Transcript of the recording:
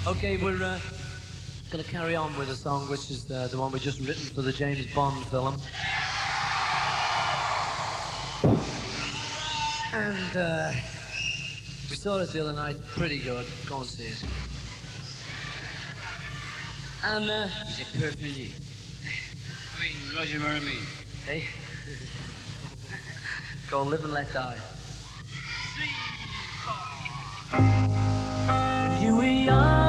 Okay, we're going to carry on with a song which is the one we just written for the James Bond film. And we saw it the other night. Pretty good. Go and see it. And Is it perfectly? I mean, Roger Mermy. hey, go live and let die. When you were young.